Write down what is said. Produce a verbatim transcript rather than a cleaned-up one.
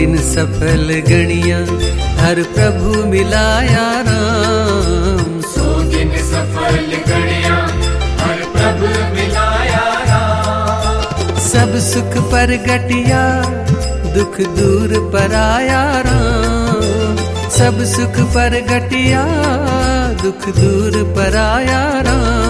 दिन सफल गणिया हर प्रभु मिलाया राम। सो दिन सफल गणिया हर प्रभु मिलाया राम। सब सुख परगटिया दुख दूर पराया राम। सब सुख परगटिया दुख दूर पराया राम।